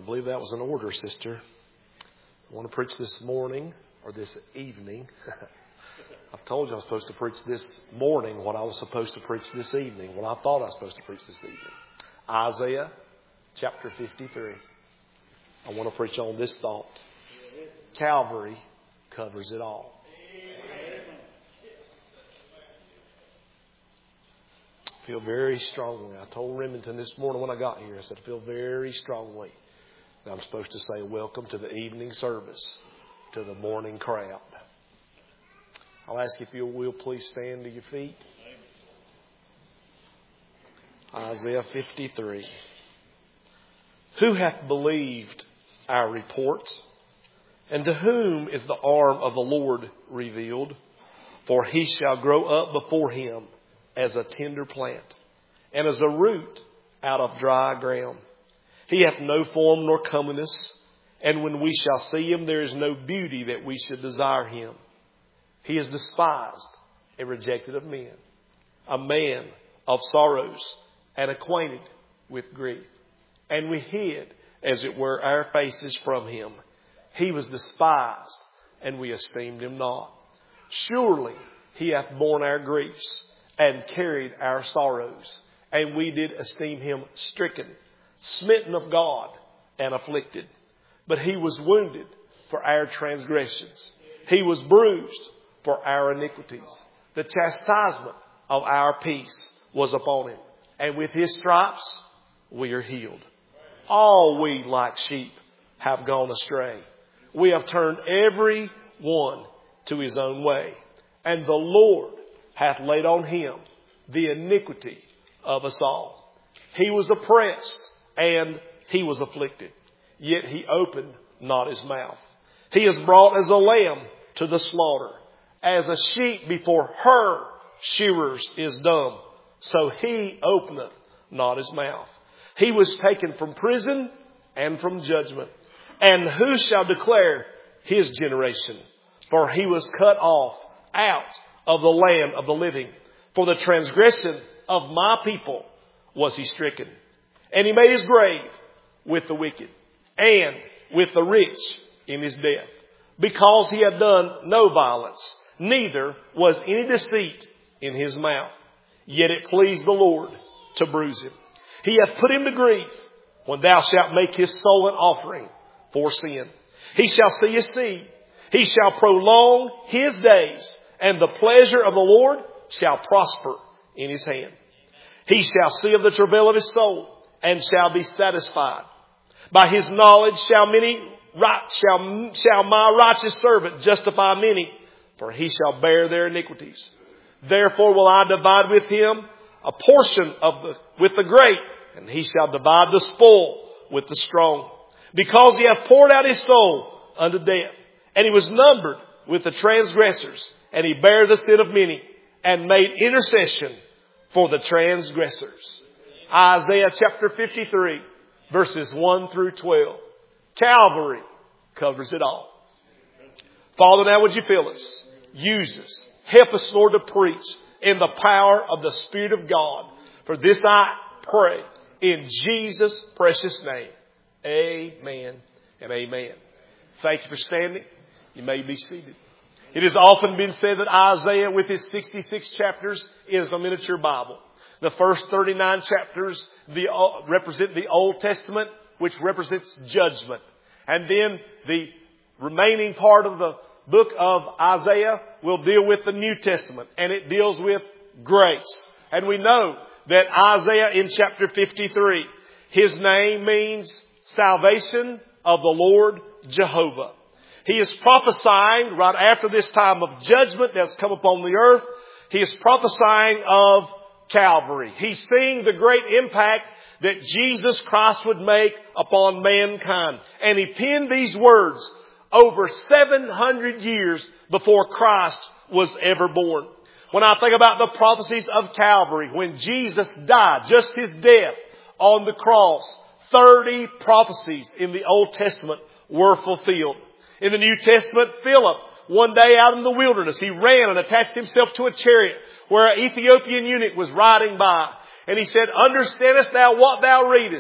believe that was an order, sister. I want to preach this morning or this evening. I've told you I was supposed to preach this morning what I was supposed to preach this evening, what I thought I was supposed to preach this evening. Isaiah chapter 53. I want to preach on this thought. Calvary covers it all. I feel very strongly. I told Remington this morning when I got here, I said, I feel very strongly that I'm supposed to say welcome to the evening service, to the morning crowd. I'll ask if you will please stand to your feet. Isaiah 53. Who hath believed our reports? And to whom is the arm of the Lord revealed? For he shall grow up before him as a tender plant, and as a root out of dry ground. He hath no form nor comeliness, and when we shall see him, there is no beauty that we should desire him. He is despised and rejected of men, a man of sorrows and acquainted with grief. And we hid, as it were, our faces from him. He was despised, and we esteemed him not. Surely he hath borne our griefs and carried our sorrows, and we did esteem him stricken, smitten of God, and afflicted. But he was wounded for our transgressions. He was bruised for our iniquities. The chastisement of our peace was upon him, and with his stripes we are healed. All we like sheep have gone astray. We have turned every one to his own way, and the Lord hath laid on him the iniquity of us all. He was oppressed and he was afflicted, yet he opened not his mouth. He is brought as a lamb to the slaughter, as a sheep before her shearers is dumb, so he openeth not his mouth. He was taken from prison and from judgment. And who shall declare his generation? For he was cut off out of the land of the living. For the transgression of my people was he stricken. And he made his grave with the wicked and with the rich in his death. Because he had done no violence, neither was any deceit in his mouth. Yet it pleased the Lord to bruise him. He hath put him to grief when thou shalt make his soul an offering for sin. He shall see his seed. He shall prolong his days, and the pleasure of the Lord shall prosper in his hand. He shall see of the travail of his soul, and shall be satisfied. By his knowledge shall my righteous servant justify many, for he shall bear their iniquities. Therefore will I divide with him a portion with the great, and he shall divide the spoil with the strong. Because he hath poured out his soul unto death, and he was numbered with the transgressors, and he bare the sin of many, and made intercession for the transgressors. Isaiah chapter 53, verses 1 through 12. Calvary covers it all. Father, now would you fill us? Use us. Help us, Lord, to preach in the power of the Spirit of God. For this I pray in Jesus' precious name. Amen and amen. Thank you for standing. You may be seated. It has often been said that Isaiah, with his 66 chapters, is a miniature Bible. The first 39 chapters represent the Old Testament, which represents judgment. And then the remaining part of the book of Isaiah will deal with the New Testament, and it deals with grace. And we know that Isaiah in chapter 53, his name means salvation of the Lord Jehovah. He is prophesying right after this time of judgment that's come upon the earth. He is prophesying of Calvary. He's seeing the great impact that Jesus Christ would make upon mankind. And he penned these words over 700 years before Christ was ever born. When I think about the prophecies of Calvary, when Jesus died, just his death on the cross, 30 prophecies in the Old Testament were fulfilled. In the New Testament, Philip, one day out in the wilderness, he ran and attached himself to a chariot where an Ethiopian eunuch was riding by. And he said, "Understandest thou what thou readest?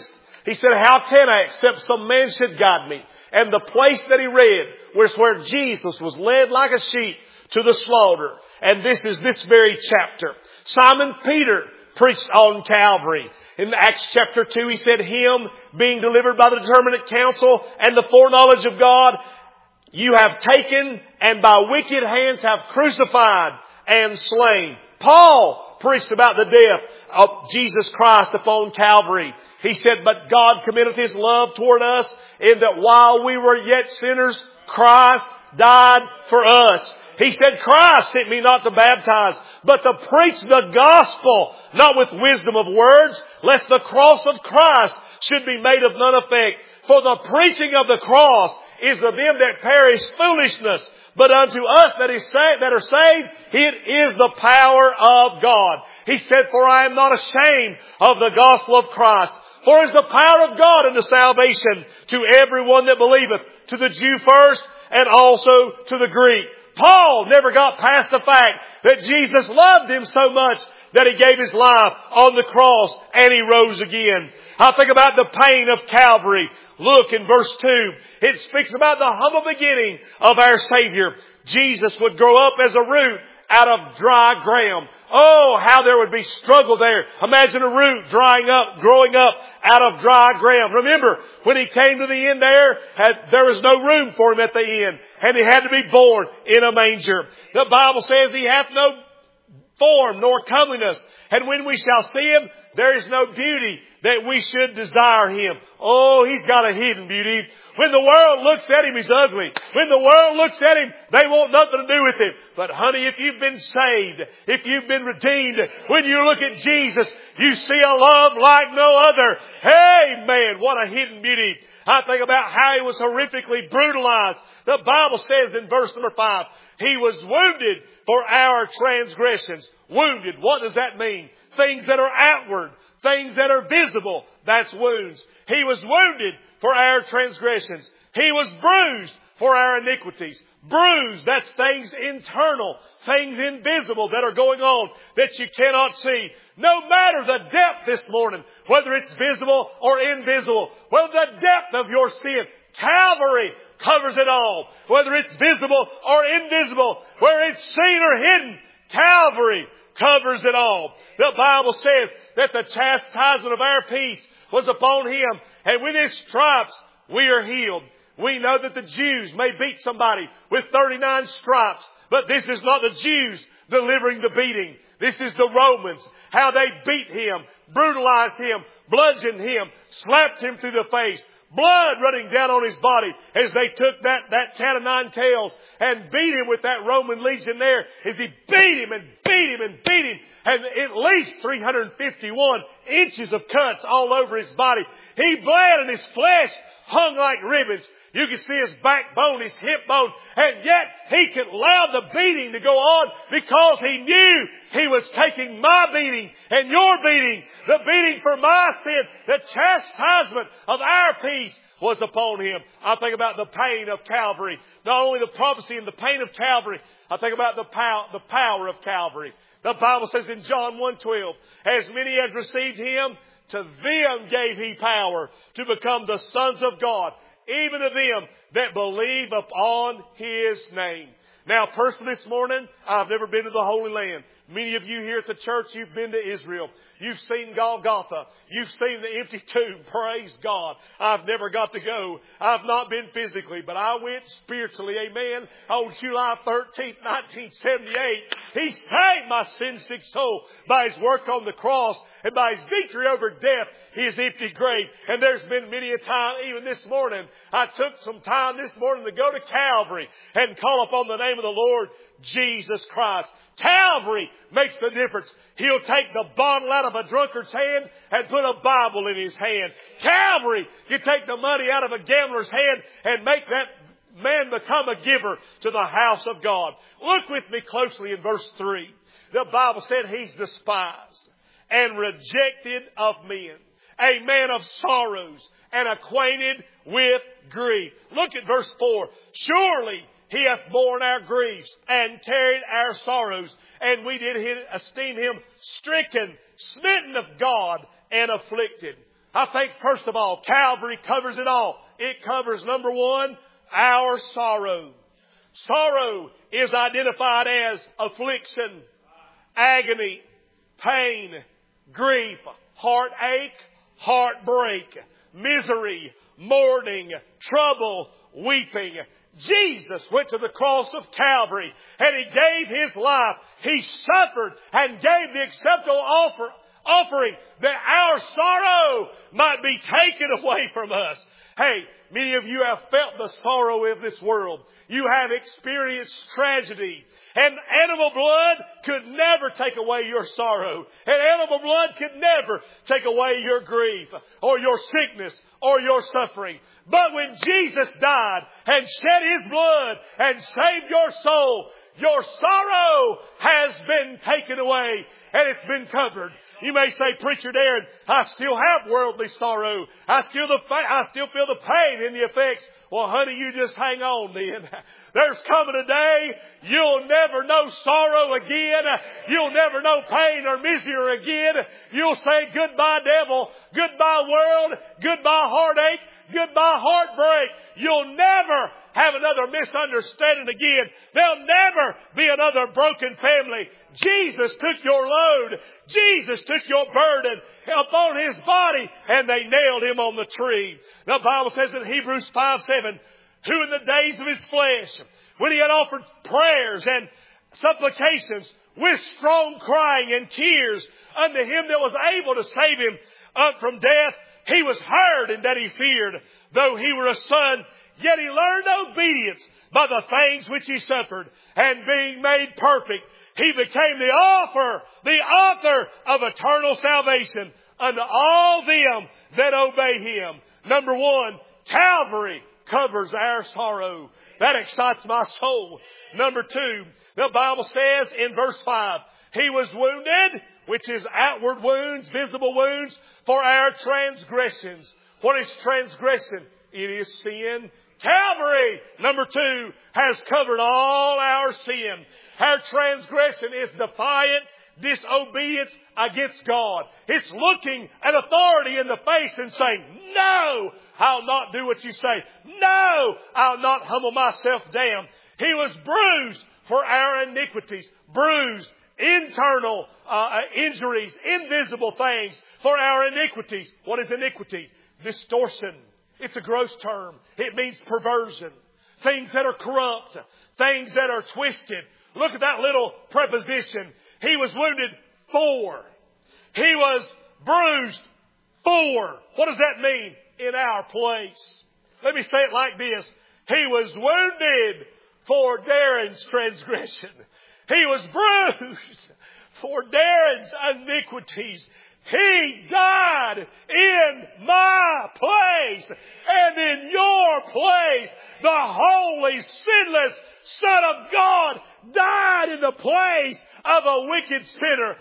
He said, how can I except some man should guide me? And the place that he read was where Jesus was led like a sheep to the slaughter. And this is this very chapter. Simon Peter preached on Calvary. In Acts chapter 2, he said, him being delivered by the determinate counsel and the foreknowledge of God, you have taken and by wicked hands have crucified and slain. Paul preached about the death of Jesus Christ upon Calvary. He said, but God committeth His love toward us in that while we were yet sinners, Christ died for us. He said, Christ sent me not to baptize, but to preach the gospel, not with wisdom of words, lest the cross of Christ should be made of none effect. For the preaching of the cross is to them that perish foolishness, but unto us that are saved, it is the power of God. He said, for I am not ashamed of the gospel of Christ. For it is the power of God unto salvation to everyone that believeth, to the Jew first and also to the Greek. Paul never got past the fact that Jesus loved him so much that He gave His life on the cross and He rose again. I think about the pain of Calvary. Look in verse 2. It speaks about the humble beginning of our Savior. Jesus would grow up as a root out of dry ground. Oh, how there would be struggle there. Imagine a root growing up out of dry ground. Remember, when He came to the end there was no room for Him at the end. And He had to be born in a manger. The Bible says He hath no form nor comeliness. And when we shall see Him, there is no beauty that we should desire Him. Oh, He's got a hidden beauty. When the world looks at Him, He's ugly. When the world looks at Him, they want nothing to do with Him. But honey, if you've been saved, if you've been redeemed, when you look at Jesus, you see a love like no other. Hey, man, what a hidden beauty. I think about how He was horrifically brutalized. The Bible says in verse number 5, He was wounded for our transgressions. Wounded, what does that mean? Things that are outward, things that are visible, that's wounds. He was wounded for our transgressions. He was bruised for our iniquities. Bruised, that's things internal, things invisible that are going on that you cannot see. No matter the depth this morning, whether it's visible or invisible, whether the depth of your sin, Calvary covers it all. Whether it's visible or invisible, whether it's seen or hidden, Calvary covers it all. The Bible says that the chastisement of our peace was upon Him, and with His stripes we are healed. We know that the Jews may beat somebody with 39 stripes, but this is not the Jews delivering the beating. This is the Romans. How they beat Him, brutalized Him, bludgeoned Him, slapped Him through the face. Blood running down on His body as they took that cat of nine tails and beat Him with that Roman legionnaire as he beat Him and beat Him and beat Him. And at least 351 inches of cuts all over His body. He bled and His flesh hung like ribbons. You could see His backbone, His hip bone. And yet He could allow the beating to go on because He knew He was taking my beating and your beating, the beating for my sin. The chastisement of our peace was upon Him. I think about the pain of Calvary. Not only the prophecy and the pain of Calvary, I think about the power of Calvary. The Bible says in John 1:12, as many as received Him, to them gave He power to become the sons of God, even to them that believe upon His name. Now, personally this morning, I've never been to the Holy Land. Many of you here at the church, you've been to Israel. You've seen Golgotha. You've seen the empty tomb. Praise God. I've never got to go. I've not been physically, but I went spiritually. Amen. On July 13th, 1978, He saved my sin-sick soul by His work on the cross and by His victory over death, His empty grave. And there's been many a time, even this morning, I took some time this morning to go to Calvary and call upon the name of the Lord Jesus Christ. Calvary makes the difference. He'll take the bottle out of a drunkard's hand and put a Bible in his hand. Calvary, you take the money out of a gambler's hand and make that man become a giver to the house of God. Look with me closely in verse 3. The Bible said He's despised and rejected of men, a man of sorrows and acquainted with grief. Look at verse 4. Surely He hath borne our griefs and carried our sorrows, and we did esteem Him stricken, smitten of God, and afflicted. I think first of all, Calvary covers it all. It covers, number one, our sorrow. Sorrow is identified as affliction, agony, pain, grief, heartache, heartbreak, misery, mourning, trouble, weeping. Jesus went to the cross of Calvary and He gave His life. He suffered and gave the acceptable offering that our sorrow might be taken away from us. Hey, many of you have felt the sorrow of this world. You have experienced tragedy. And animal blood could never take away your sorrow. And animal blood could never take away your grief or your sickness or your suffering. But when Jesus died and shed His blood and saved your soul, your sorrow has been taken away and it's been covered. You may say, Preacher Darren, I still have worldly sorrow. I still feel the pain and the effects. Well, honey, you just hang on then. There's coming a day you'll never know sorrow again. You'll never know pain or misery again. You'll say, goodbye devil, goodbye world, goodbye heartache, goodbye heartbreak. You'll never have another misunderstanding again. There'll never be another broken family. Jesus took your load. Jesus took your burden upon His body and they nailed Him on the tree. The Bible says in Hebrews 5:7, who in the days of His flesh, when He had offered prayers and supplications with strong crying and tears unto Him that was able to save him up from death, He was heard in that He feared. Though He were a son, yet He learned obedience by the things which He suffered. And being made perfect, He became the author of eternal salvation unto all them that obey Him. Number one, Calvary covers our sorrow. That excites my soul. Number two, the Bible says in verse 5, He was wounded, which is outward wounds, visible wounds, for our transgressions. What is transgression? It is sin. Calvary, number two, has covered all our sin. Our transgression is defiant disobedience against God. It's looking an authority in the face and saying, no, I'll not do what you say. No, I'll not humble myself down. He was bruised for our iniquities. Bruised, internal injuries, invisible things for our iniquities. What is iniquity? Distortion. It's a gross term. It means perversion. Things that are corrupt. Things that are twisted. Look at that little preposition. He was wounded for. He was bruised for. What does that mean? In our place. Let me say it like this. He was wounded for Darren's transgression. He was bruised for Darren's iniquities. He died in my place and in your place. The holy, sinless Son of God died in the place of a wicked sinner.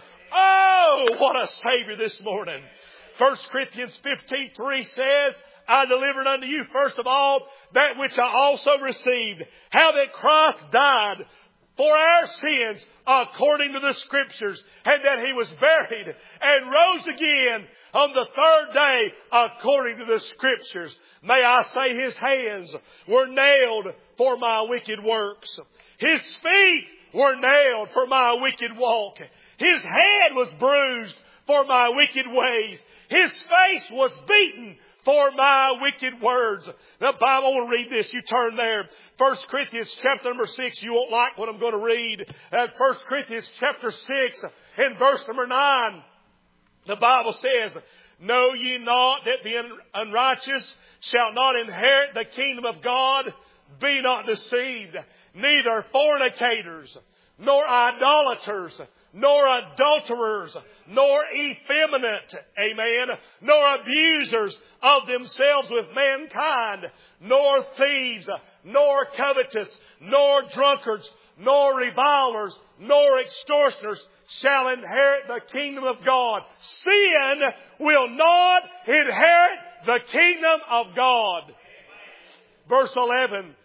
Oh, what a Savior this morning. 1 Corinthians 15:3 says, I delivered unto you first of all that which I also received, how that Christ died for our sins according to the Scriptures, and that He was buried and rose again on the third day according to the Scriptures. May I say His hands were nailed for my wicked works. His feet were nailed for my wicked walk. His head was bruised for my wicked ways. His face was beaten for my wicked words. The Bible will read this. You turn there. 1 Corinthians chapter number 6. You won't like what I'm going to read. 1 Corinthians chapter 6 and verse number 9. The Bible says, know ye not that the unrighteous shall not inherit the kingdom of God? Be not deceived. Neither fornicators, nor idolaters, nor adulterers, nor effeminate, amen, nor abusers of themselves with mankind, nor thieves, nor covetous, nor drunkards, nor revilers, nor extortioners shall inherit the kingdom of God. Sin will not inherit the kingdom of God. Verse 11,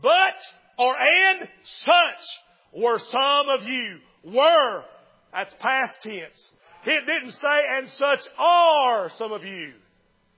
and such were some of you. Were. That's past tense. It didn't say, and such are some of you.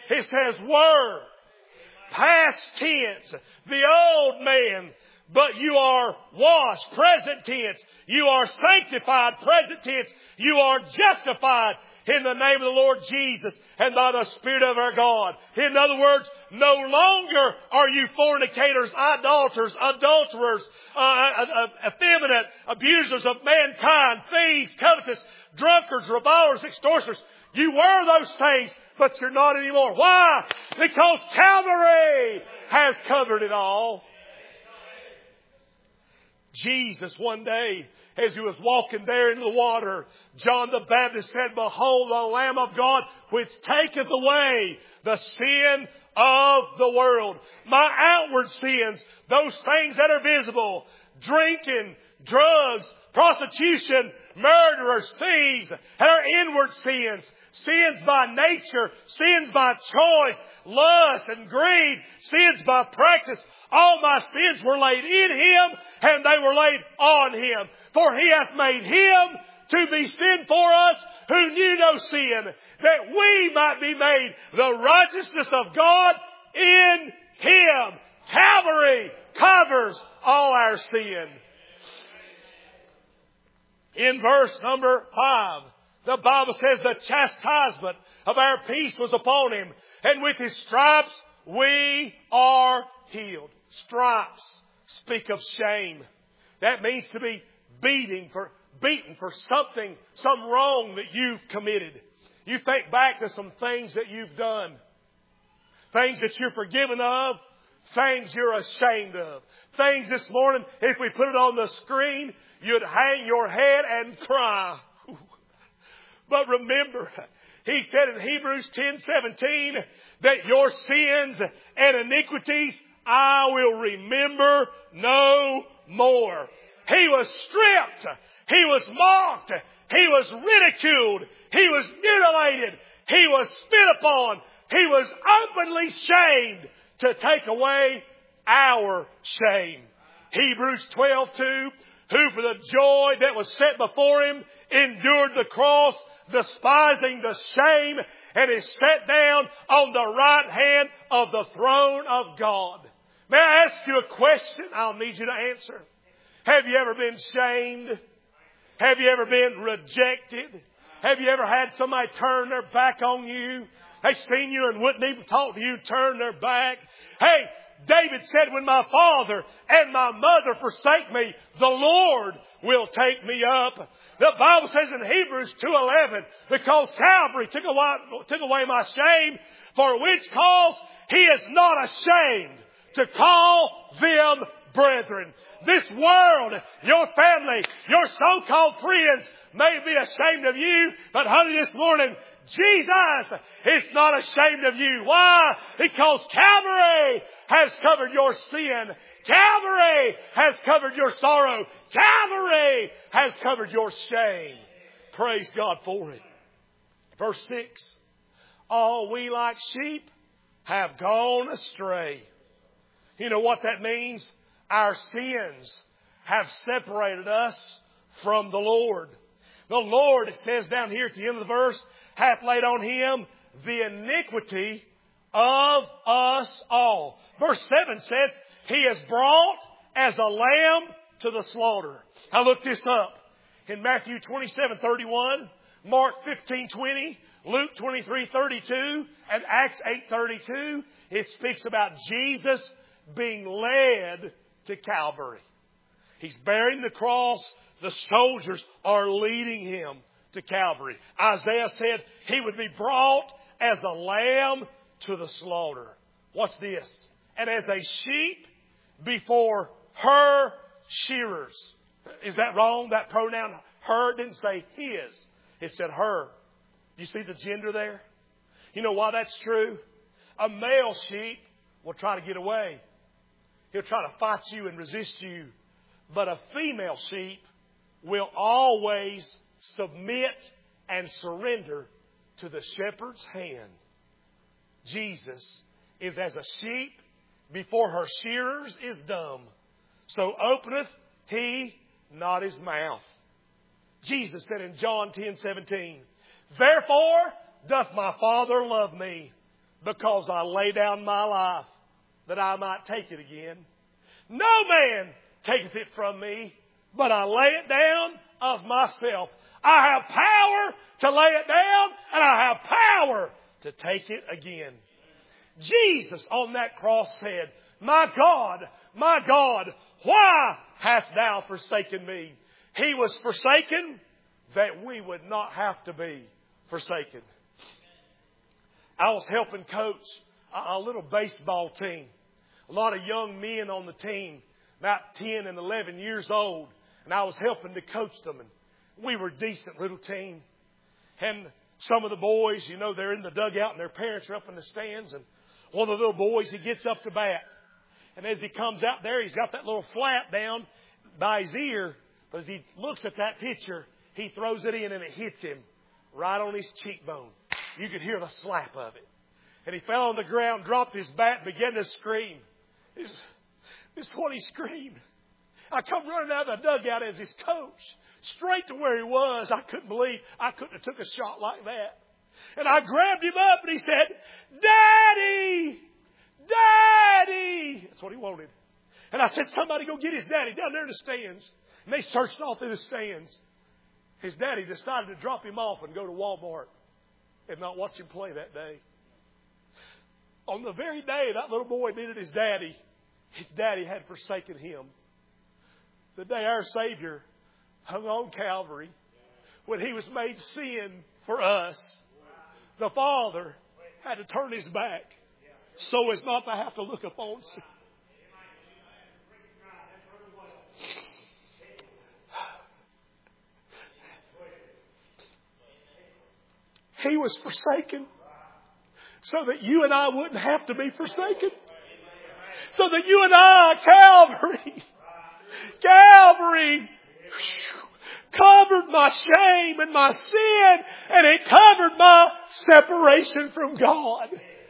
It says were. Past tense. The old man. But you are washed. Present tense. You are sanctified. Present tense. You are justified in the name of the Lord Jesus and by the Spirit of our God. In other words, no longer are you fornicators, idolaters, adulterers, effeminate, abusers of mankind, thieves, covetous, drunkards, revilers, extortioners. You were those things, but you're not anymore. Why? Because Calvary has covered it all. Jesus one day, as He was walking there into the water, John the Baptist said, Behold the Lamb of God, which taketh away the sin of the world. My outward sins, those things that are visible, drinking, drugs, prostitution, murderers, thieves, and our inward sins, sins by nature, sins by choice, lust and greed, sins by practice. All my sins were laid in Him, and they were laid on Him. For He hath made Him to be sin for us who knew no sin, that we might be made the righteousness of God in Him. Calvary covers all our sin. In verse number 5, the Bible says the chastisement of our peace was upon Him, and with His stripes we are healed. Stripes speak of shame. That means to be beaten for something, some wrong that you've committed. You think back to some things that you've done. Things that you're forgiven of. Things you're ashamed of. Things this morning, if we put it on the screen, you'd hang your head and cry. But remember, He said in Hebrews 10:17 that your sins and iniquities I will remember no more. He was stripped. He was mocked. He was ridiculed. He was mutilated. He was spit upon. He was openly shamed to take away our shame. Hebrews 12:2, who for the joy that was set before Him endured the cross, despising the shame, and is set down on the right hand of the throne of God. May I ask you a question? I'll need you to answer. Have you ever been shamed? Have you ever been rejected? Have you ever had somebody turn their back on you? They seen you and wouldn't even talk to you, turn their back. Hey, David said, when my father and my mother forsake me, the Lord will take me up. The Bible says in Hebrews 2:11, because Calvary took away my shame, for which cause He is not ashamed to call them brethren. This world, your family, your so-called friends may be ashamed of you, but honey, this morning, Jesus is not ashamed of you. Why? Because Calvary has covered your sin. Calvary has covered your sorrow. Calvary has covered your shame. Praise God for it. Verse 6. All we like sheep have gone astray. You know what that means? Our sins have separated us from the Lord. The Lord, it says down here at the end of the verse, hath laid on Him the iniquity of us all. Verse 7 says, He is brought as a lamb to the slaughter. I looked this up. In Matthew 27:31, Mark 15:20, Luke 23:32, and Acts 8:32, it speaks about Jesus being led to Calvary. He's bearing the cross. The soldiers are leading Him to Calvary. Isaiah said He would be brought as a lamb to the slaughter. What's this? And as a sheep before her shearers. Is that wrong? That pronoun her didn't say his. It said her. You see the gender there? You know why that's true? A male sheep will try to get away. He'll try to fight you and resist you. But a female sheep will always submit and surrender to the shepherd's hand. Jesus is as a sheep before her shearers is dumb. So openeth He not His mouth. Jesus said in John 10:17, Therefore doth my Father love me, because I lay down my life that I might take it again. No man taketh it from me, but I lay it down of myself. I have power to lay it down, and I have power to take it again. Jesus on that cross said, my God, why hast thou forsaken me? He was forsaken that we would not have to be forsaken. I was helping coach a little baseball team. A lot of young men on the team, about 10 and 11 years old. And I was helping to coach them. And we were a decent little team. And some of the boys, you know, they're in the dugout and their parents are up in the stands. And one of the little boys, he gets up to bat. And as he comes out there, he's got that little flap down by his ear. But as he looks at that pitcher, he throws it in and it hits him right on his cheekbone. You could hear the slap of it. And he fell on the ground, dropped his bat, and began to scream. This is what he screamed. I come running out of the dugout as his coach, straight to where he was. I couldn't believe I couldn't have took a shot like that. And I grabbed him up and he said, Daddy! Daddy! That's what he wanted. And I said, somebody go get his daddy down there in the stands. And they searched all through the stands. His daddy decided to drop him off and go to Walmart and not watch him play that day. On the very day that little boy needed his daddy had forsaken him. The day our Savior hung on Calvary, when He was made sin for us, the Father had to turn His back so as not to have to look upon sin. He was forsaken so that you and I wouldn't have to be forsaken. So that you and I, Calvary covered my shame and my sin, and it covered my separation from God.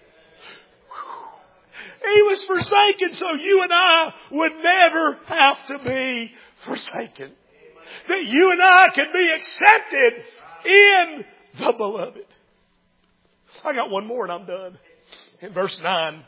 He was forsaken so you and I would never have to be forsaken. That you and I could be accepted in the Beloved. I got one more and I'm done. In verse 9.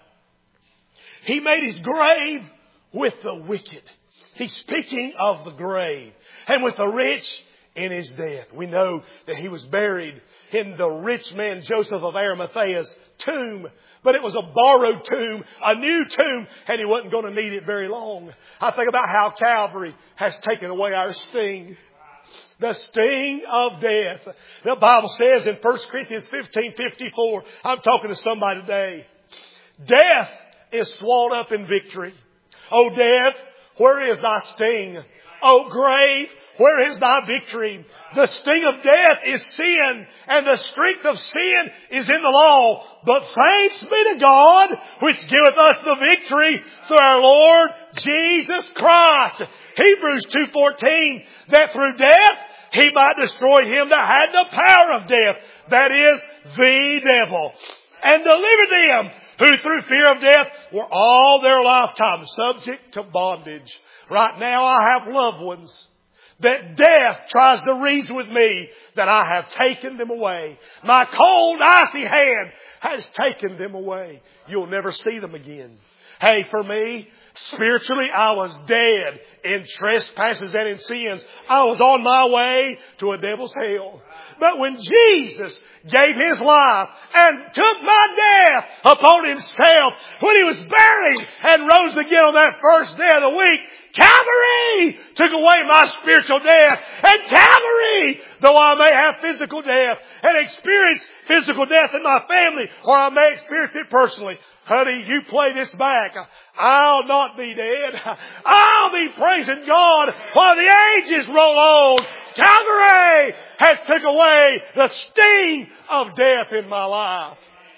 He made His grave with the wicked. He's speaking of the grave. And with the rich in his death. We know that He was buried in the rich man Joseph of Arimathea's tomb. But it was a borrowed tomb, a new tomb, and he wasn't going to need it very long. I think about how Calvary has taken away our sting. The sting of death. The Bible says in 1 Corinthians 15:54, I'm talking to somebody today. Death is swallowed up in victory. O death, where is thy sting? O grave, where is thy victory? The sting of death is sin, and the strength of sin is in the law. But thanks be to God, which giveth us the victory through our Lord Jesus Christ. Hebrews 2:14, that through death He might destroy him that had the power of death, that is, the devil, and deliver them who through fear of death were all their lifetime subject to bondage. Right now I have loved ones that death tries to reason with me that I have taken them away. My cold, icy hand has taken them away. You'll never see them again. Hey, for me, spiritually, I was dead in trespasses and in sins. I was on my way to a devil's hell. But when Jesus gave His life and took my death upon Himself, when He was buried and rose again on that first day of the week, Calvary took away my spiritual death. And Calvary, though I may have physical death and experience physical death in my family, or I may experience it personally, honey, you play this back. I'll not be dead. I'll be praising God while the ages roll on. Calvary has took away the sting of death in my life.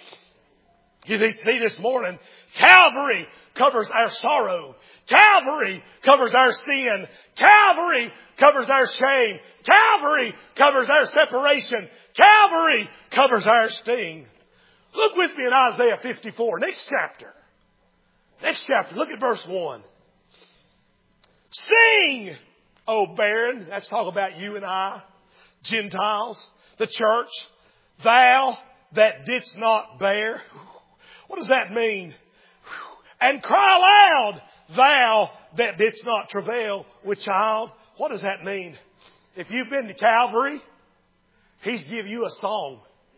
You see this morning, Calvary covers our sorrow. Calvary covers our sin. Calvary covers our shame. Calvary covers our separation. Calvary covers our sting. Look with me in Isaiah 54, next chapter. Next chapter, look at verse 1. Sing, O barren. That's talking about you and I, Gentiles, the church. Thou that didst not bear. What does that mean? And cry aloud, thou that didst not travail with child. What does that mean? If you've been to Calvary, He's give you a song.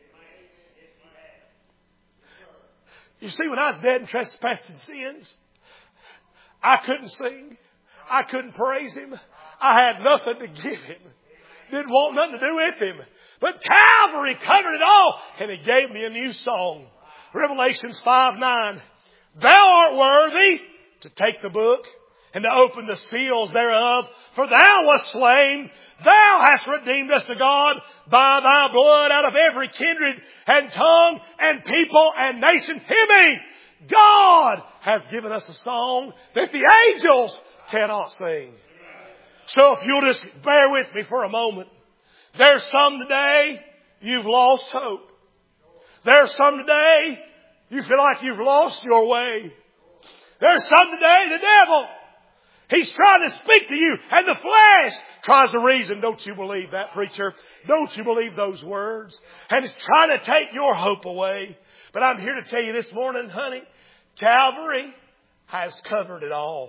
You see, when I was dead in trespassing sins, I couldn't sing. I couldn't praise Him. I had nothing to give Him. Didn't want nothing to do with Him. But Calvary covered it all. And He gave me a new song. Revelations 5:9. Thou art worthy to take the book and to open the seals thereof. For thou wast slain. Thou hast redeemed us to God by thy blood out of every kindred and tongue and people and nation. Hear me. God has given us a song that the angels cannot sing. So if you'll just bear with me for a moment. There's some today you've lost hope. There's some today you feel like you've lost your way. There's some today the devil, he's trying to speak to you, and the flesh tries to reason. Don't you believe that, preacher? Don't you believe those words? And it's trying to take your hope away. But I'm here to tell you this morning, honey, Calvary has covered it all.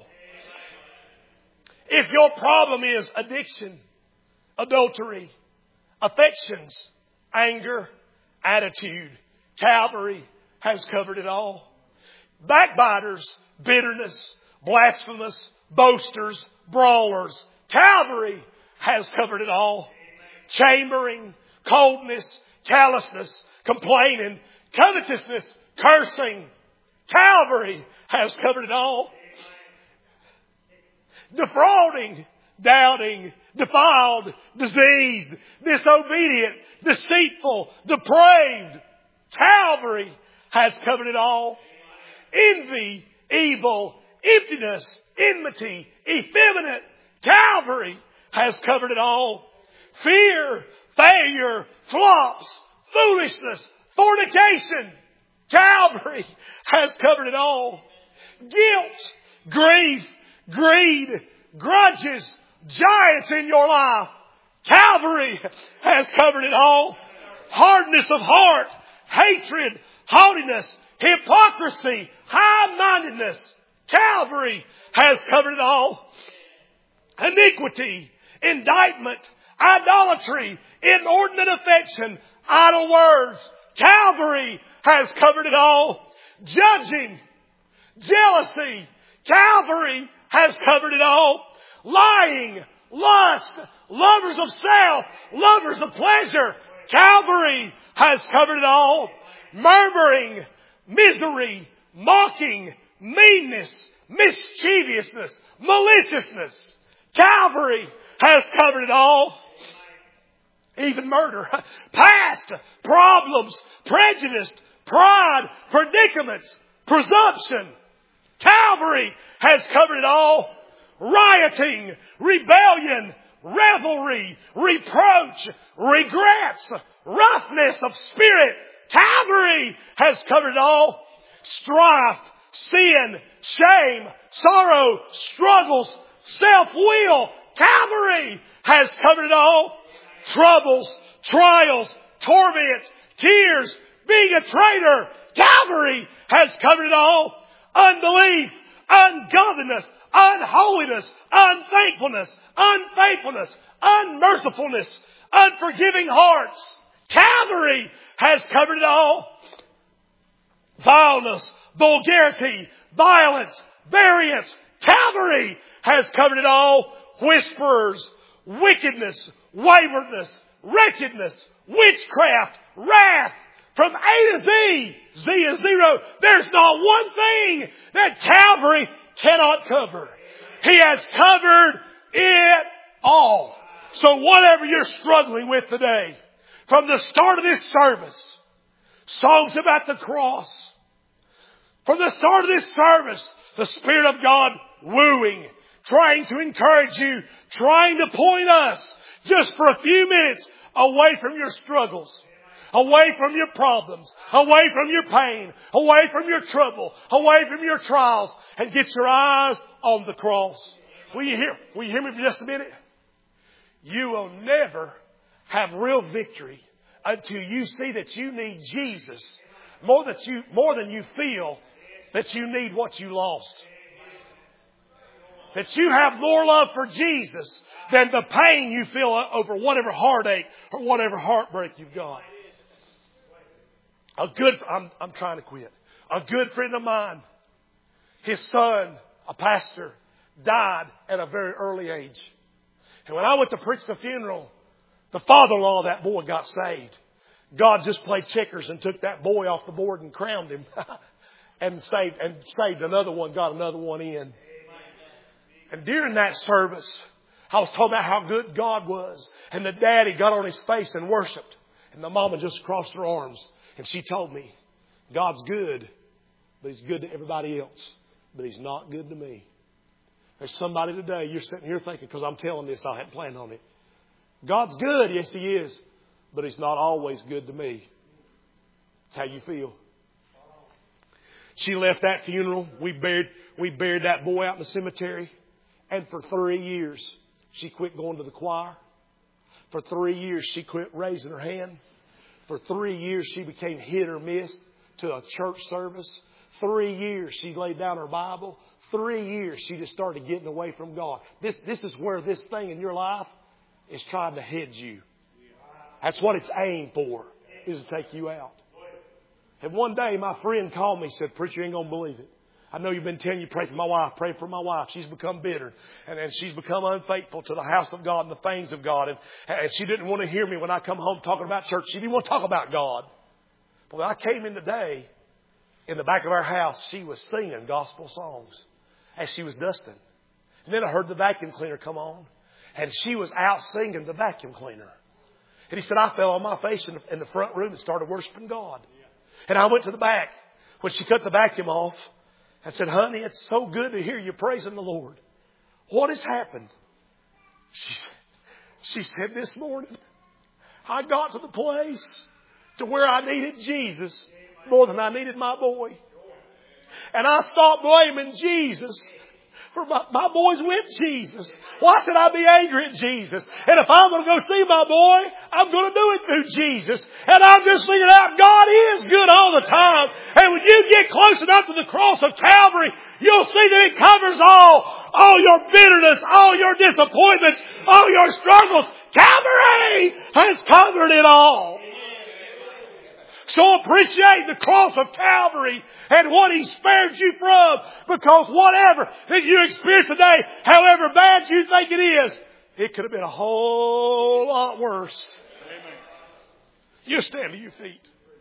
If your problem is addiction, adultery, affections, anger, attitude, Calvary has covered it all. Backbiters, bitterness, blasphemous, boasters, brawlers, Calvary has covered it all. Chambering, coldness, callousness, complaining, covetousness, cursing, Calvary has covered it all. Defrauding, doubting, defiled, diseased, disobedient, deceitful, depraved, Calvary has covered it all. Envy, evil, emptiness, enmity, effeminate, Calvary has covered it all. Fear, failure, flops, foolishness, fornication, Calvary has covered it all. Guilt, grief, greed, grudges, giants in your life, Calvary has covered it all. Hardness of heart, hatred, haughtiness, hypocrisy, high-mindedness, Calvary has covered it all. Iniquity, indictment, idolatry, inordinate affection, idle words, Calvary has covered it all. Judging, jealousy, Calvary has covered it all. Lying, lust, lovers of self, lovers of pleasure, Calvary has covered it all. Murmuring, misery, mocking, meanness, mischievousness, maliciousness, Calvary has covered it all. Even murder, past, problems, prejudice, pride, predicaments, presumption, Calvary has covered it all. Rioting, rebellion, revelry, reproach, regrets, roughness of spirit, Calvary has covered it all. Strife, sin, shame, sorrow, struggles, self-will, Calvary has covered it all. Troubles, trials, torments, tears, being a traitor, Calvary has covered it all. Unbelief, ungodliness, unholiness, unthankfulness, unfaithfulness, unmercifulness, unforgiving hearts, Calvary has covered it all. Vileness, vulgarity, violence, variance, Calvary has covered it all. Whisperers, wickedness, waywardness, wretchedness, witchcraft, wrath, from A to Z, Z is zero. There's not one thing that Calvary cannot cover. He has covered it all. So whatever you're struggling with today, from the start of this service, songs about the cross. From the start of this service, the Spirit of God wooing, trying to encourage you, trying to point us just for a few minutes away from your struggles, away from your problems, away from your pain, away from your trouble, away from your trials, and get your eyes on the cross. Will you hear me for just a minute? You will never have real victory until you see that you need Jesus more than you feel that you need what you lost. That you have more love for Jesus than the pain you feel over whatever heartache or whatever heartbreak you've got. I'm trying to quit. A good friend of mine, his son, a pastor, died at a very early age. And when I went to preach the funeral, the father-in-law of that boy got saved. God just played checkers and took that boy off the board and crowned him and saved another one, got another one in. And during that service, I was talking about how good God was. And the daddy got on his face and worshiped. And the mama just crossed her arms. And she told me, God's good, but He's good to everybody else. But He's not good to me. There's somebody today, you're sitting here thinking, because I'm telling this, I hadn't planned on it. God's good, yes He is. But He's not always good to me. That's how you feel. She left that funeral. We buried that boy out in the cemetery. And for 3 years, she quit going to the choir. For 3 years, she quit raising her hand. For 3 years, she became hit or miss to a church service. 3 years, she laid down her Bible. 3 years, she just started getting away from God. This is where this thing in your life is trying to head you. That's what it's aimed for, is to take you out. And one day, my friend called me and said, "Preacher, you ain't going to believe it. I know you've been telling you pray for my wife. Pray for my wife. She's become bitter. And she's become unfaithful to the house of God and the things of God. And she didn't want to hear me when I come home talking about church. She didn't want to talk about God. But when I came in today, in the back of our house, she was singing gospel songs as she was dusting. And then I heard the vacuum cleaner come on. And she was out singing the vacuum cleaner. And he said, I fell on my face in the front room and started worshiping God. And I went to the back. When she cut the vacuum off, I said, honey, it's so good to hear you praising the Lord. What has happened? She said this morning, I got to the place to where I needed Jesus more than I needed my boy. And I stopped blaming Jesus. For my boy's with Jesus. Why should I be angry at Jesus? And if I'm going to go see my boy, I'm going to do it through Jesus. And I've just figured out God is good all the time. And when you get close enough to the cross of Calvary, you'll see that it covers all your bitterness, all your disappointments, all your struggles. Calvary has covered it all. So appreciate the cross of Calvary and what He spared you from. Because whatever that you experience today, however bad you think it is, it could have been a whole lot worse. Amen. You stand to your feet.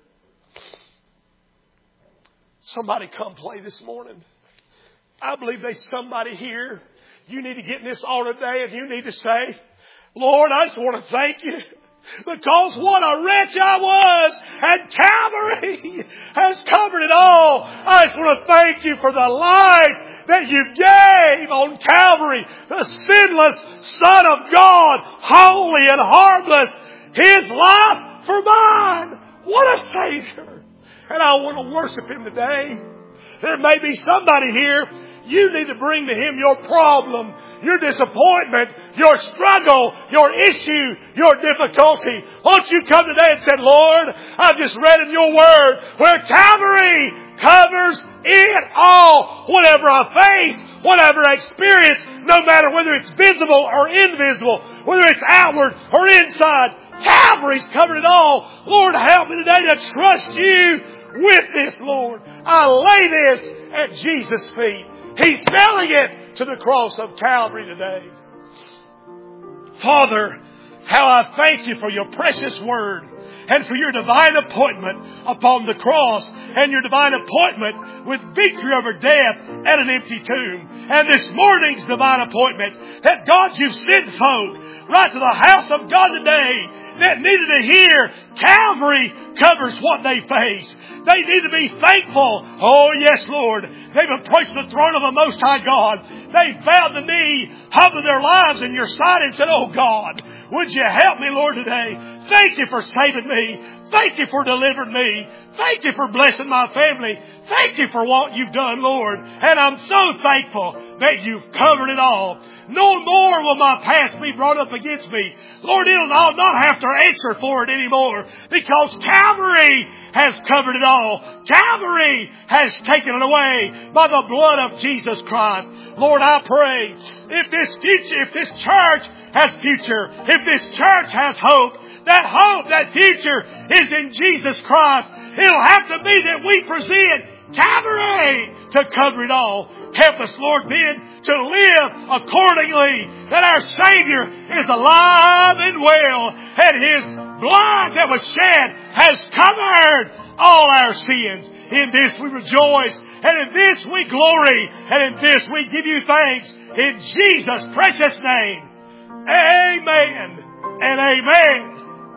Somebody come play this morning. I believe there's somebody here. You need to get in this altar today and you need to say, Lord, I just want to thank you. Because what a wretch I was, and Calvary has covered it all. I just want to thank you for the life that you gave on Calvary. The sinless Son of God, holy and harmless. His life for mine. What a Savior. And I want to worship Him today. There may be somebody here. You need to bring to Him your problem, your disappointment, your struggle, your issue, your difficulty. Won't you come today and say, Lord, I've just read in your word where Calvary covers it all. Whatever I face, whatever I experience, no matter whether it's visible or invisible, whether it's outward or inside, Calvary's covered it all. Lord, help me today to trust you with this, Lord. I lay this at Jesus' feet. He's nailing it to the cross of Calvary today. Father, how I thank you for your precious word and for your divine appointment upon the cross and your divine appointment with victory over death and an empty tomb. And this morning's divine appointment that God, you've sent folk right to the house of God today that needed to hear Calvary covers what they face. They need to be thankful. Oh, yes, Lord. They've approached the throne of the Most High God. They bowed the knee, humbled their lives in your sight and said, oh, God, would you help me, Lord, today? Thank you for saving me. Thank you for delivering me. Thank you for blessing my family. Thank you for what you've done, Lord. And I'm so thankful that you've covered it all. No more will my past be brought up against me. Lord, I'll not have to answer for it anymore because Calvary has covered it all. Calvary has taken it away by the blood of Jesus Christ. Lord, I pray if this church has future, if this church has hope, that future is in Jesus Christ. It'll have to be that we present Calvary to cover it all. Help us, Lord, then to live accordingly, that our Savior is alive and well, and His blood that was shed has covered all our sins. In this we rejoice, and in this we glory, and in this we give you thanks. In Jesus' precious name, amen and amen.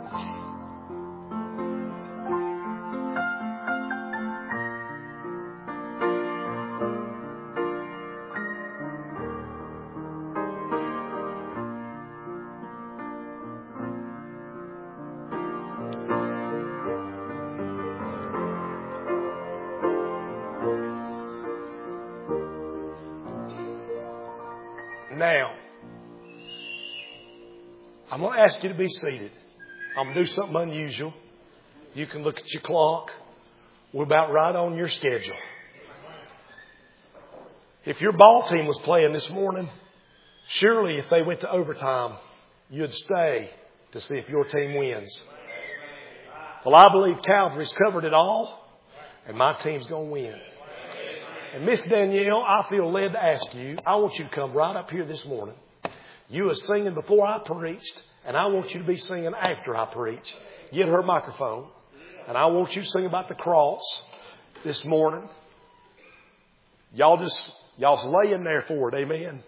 Now, I'm going to ask you to be seated. I'm going to do something unusual. You can look at your clock. We're about right on your schedule. If your ball team was playing this morning, surely if they went to overtime, you'd stay to see if your team wins. Well, I believe Calvary's covered it all, and my team's going to win. And Miss Danielle, I feel led to ask you, I want you to come right up here this morning. You were singing before I preached, and I want you to be singing after I preach. Get her microphone, and I want you to sing about the cross this morning. Y'all's laying there for it, amen.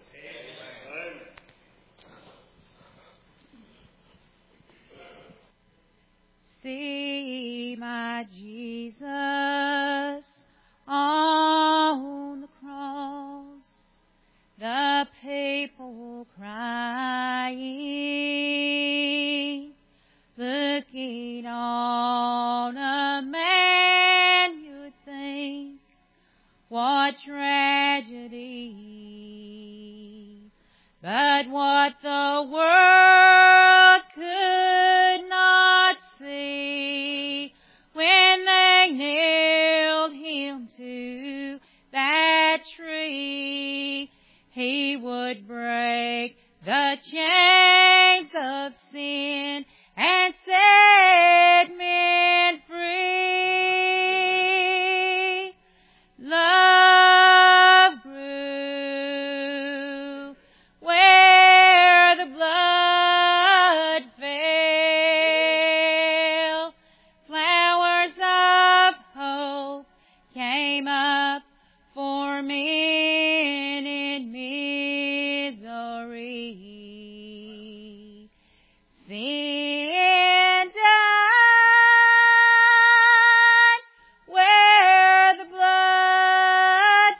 See my Jesus on the cross, the people crying, looking on a man you'd think, what tragedy, but what the world could not see when they nailed Him to that tree. He would break the chains of sin and set men free. Love grew where the blood fell. Flowers of hope came up for men in misery. Sin died where the blood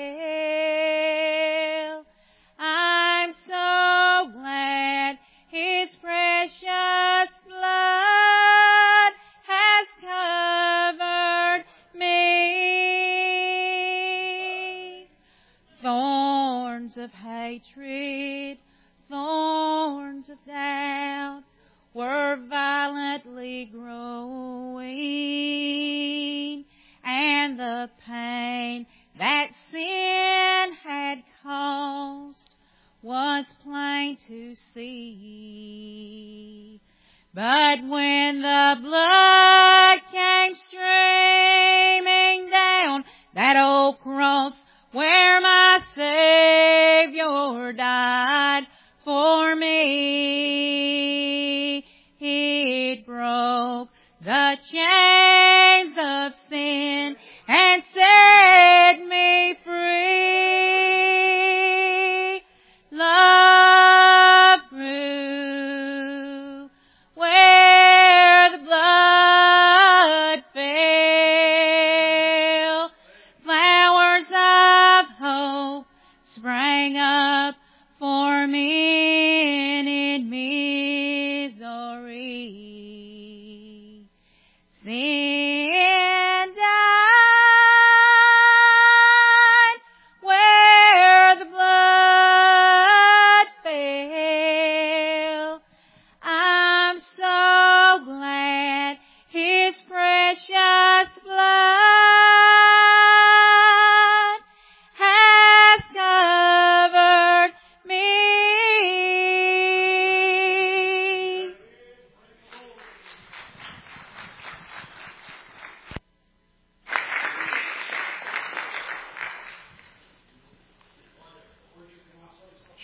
fell. I'm so glad His precious blood has covered me. Thorns of hatred, thorns of doubt were violently growing, and the pain that sin had caused was plain to see. But when the blood came streaming down that old cross where my Savior died for me, it broke the chains of sin and set me free. Love grew where the blood fell. Flowers of hope sprang up for men in misery. Sin died where the blood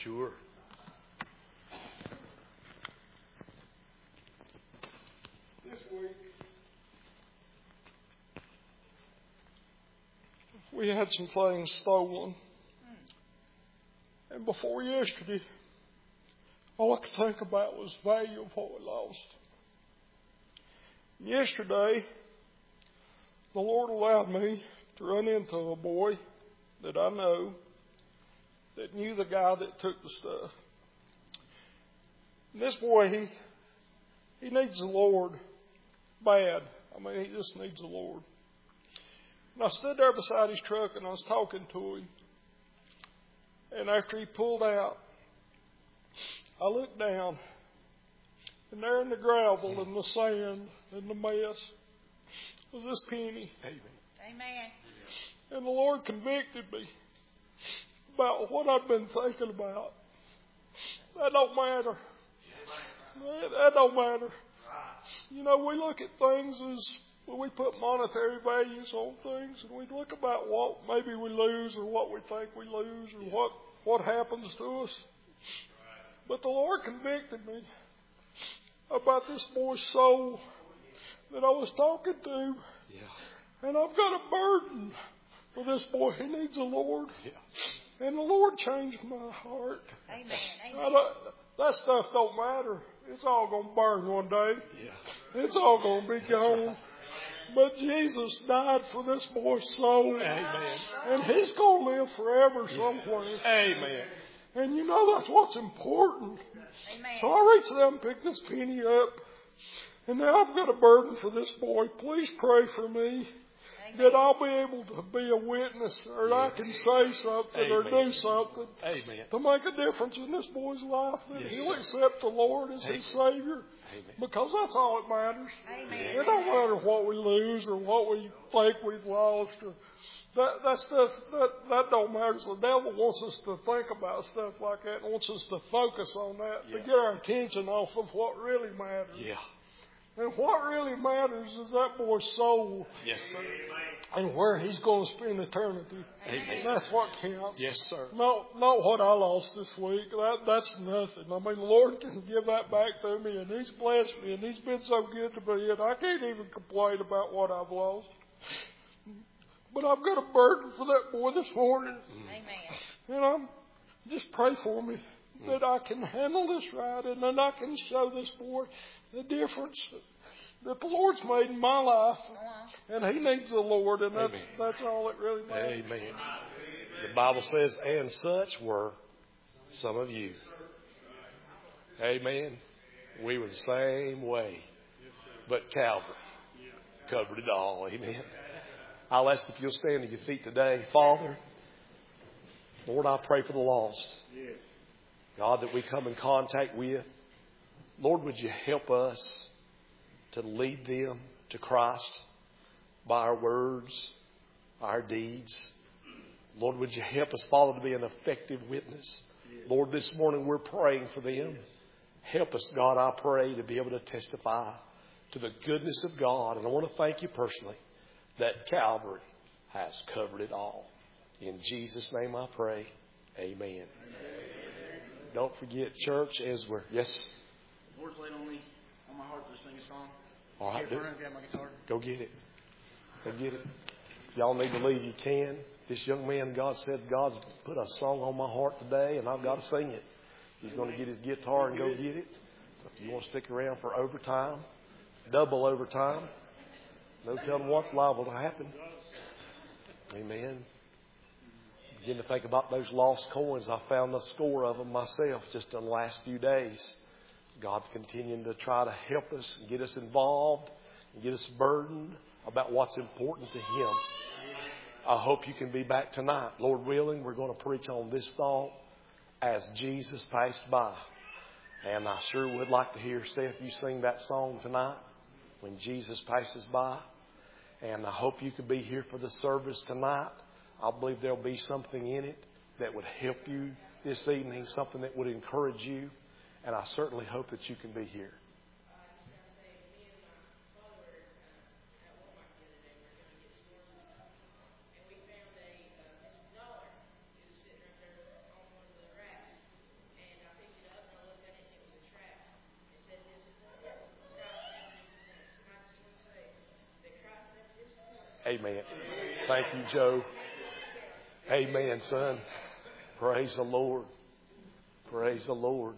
Sure. This week, we had some things stolen. And before yesterday, all I could think about was the value of what we lost. Yesterday, the Lord allowed me to run into a boy that I know that knew the guy that took the stuff. And this boy, he needs the Lord bad. I mean, he just needs the Lord. And I stood there beside his truck and I was talking to him. And after he pulled out, I looked down, and there in the gravel and the sand and the mess was this penny. Amen. And the Lord convicted me about what I'd been thinking about. That don't matter. That don't matter. You know, we look at things as we put monetary values on things, and we look about what maybe we lose or what we think we lose or what happens to us. But the Lord convicted me about this boy's soul that I was talking to. Yeah. And I've got a burden for this boy. He needs the Lord. Yeah. And the Lord changed my heart. Amen. That stuff don't matter. It's all going to burn one day. Yeah. It's all going to be gone. But Jesus died for this boy's soul. Amen. And he's going to live forever somewhere. Amen. And you know that's what's important. Amen. So I reached down and picked this penny up. And now I've got a burden for this boy. Please pray for me. That I'll be able to be a witness, or I can say something or do something to make a difference in this boy's life, that he'll accept the Lord as his Savior. Because that's all that matters. It don't matter what we lose or what we think we've lost. Or that stuff, that don't matter. So the devil wants us to think about stuff like that and wants us to focus on that to get our attention off of what really matters. Yeah. And what really matters is that boy's soul. Yes, sir. And where he's going to spend eternity. Amen. And that's what counts. Yes, sir. Not what I lost this week. That's nothing. I mean, the Lord can give that back to me, and He's blessed me, and He's been so good to me, and I can't even complain about what I've lost. But I've got a burden for that boy this morning. Amen. And just pray for me that I can handle this right, and that I can show this boy the difference that the Lord's made in my life. And he needs the Lord, and that's all it really matters. Amen. The Bible says, and such were some of you. Amen. We were the same way. But Calvary covered it all. Amen. I'll ask if you'll stand to your feet today. Father, Lord, I pray for the lost. God, that we come in contact with. Lord, would you help us to lead them to Christ by our words, our deeds. Lord, would you help us, Father, to be an effective witness. Lord, this morning we're praying for them. Help us, God, I pray, to be able to testify to the goodness of God. And I want to thank you personally that Calvary has covered it all. In Jesus' name I pray. Amen. Don't forget, church, as we're... Yes? The Lord's laid on my heart to sing a song. All right, grab my guitar. Go get it. Go get it. Y'all need to leave. You can. This young man, God said, God's put a song on my heart today, and I've got to sing it. He's going to get his guitar and go get it. So if you want to stick around for overtime, double overtime, no telling what's liable to happen. Amen. Begin to think about those lost coins. I found a score of them myself just in the last few days. God's continuing to try to help us and get us involved and get us burdened about what's important to Him. I hope you can be back tonight. Lord willing, we're going to preach on this thought as Jesus passed by. And I sure would like to hear Seth, you sing that song tonight when Jesus passes by. And I hope you can be here for the service tonight. I believe there'll be something in it that would help you this evening, something that would encourage you. And I certainly hope that you can be here. Amen. Thank you, Joe. Amen, son. Praise the Lord. Praise the Lord.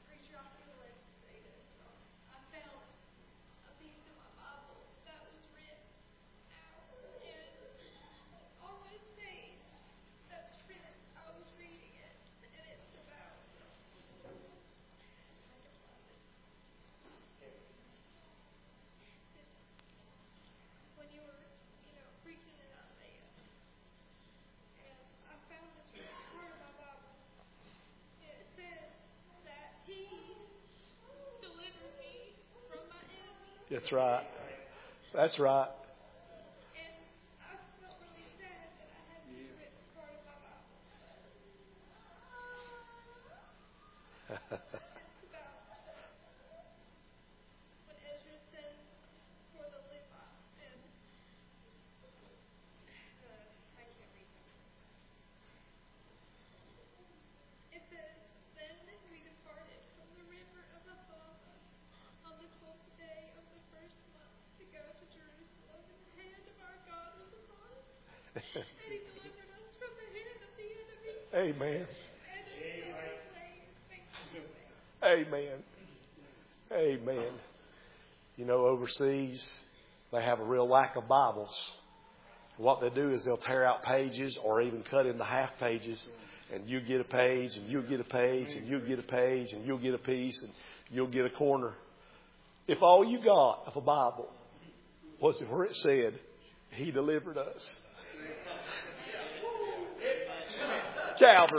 That's right. That's right. And I felt really sad that I had this written part of my Bible. It's about when Ezra says for the Levi, and I can't read that. It says, "Then we departed from the river of Ahava on the 12th day of the first month to go to Jerusalem, and the hand of our God was upon us, and He delivered us from the hand of the enemy, Amen. and of the slaves." Amen. Amen. You know, overseas, they have a real lack of Bibles. What they do is they'll tear out pages or even cut into half pages, and you get a page, and you'll get a page, and you'll get a page, and you'll get a piece, and you'll get a corner. If all you got of a Bible was where it said, He delivered us. Calvary.